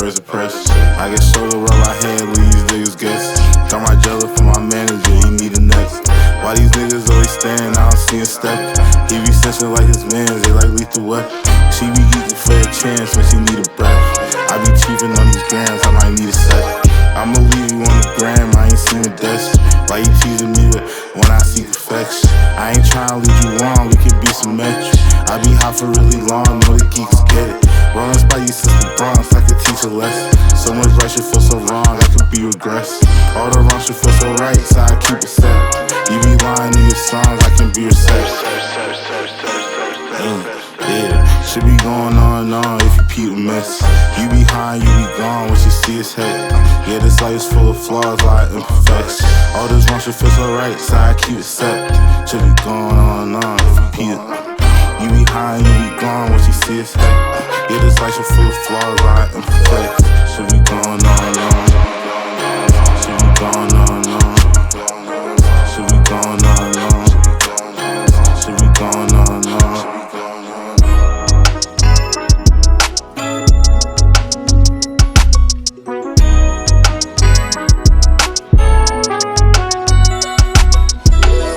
first impression. I get shoulder rub my head, leave these niggas guess. Got my jello for my manager, he need a next. Why these niggas always staring, I don't see him step. He be snitching like his mans, they like lethal weapon. She be geeking for a chance when she need a breath. I be cheaping on these grams, I might need a set. I'ma leave you on the gram, I ain't seen a desk. Why you teasing me when I seek affection? I ain't tryna lead you on, we can be symmetric. I be hot for really long, know the geeks get it. Rolling spicy since the Bronx, I could teach a lesson. So much right should feel so wrong, I could be regressive. All the wrong should feel so right, so I keep it set. You be lying in your songs, I can be your sex. Yeah, should be going on and on if you peep a mess. You be high, you be gone when you see his head. Yeah, this life is full of flaws, a lot of imperfections. All this wrong should feel so right, so I keep it set. Should be going on and on if you peep it. You be high, you be gone when you see his head. Yeah, this life is full of flaws, a lot of imperfections. Should be going on.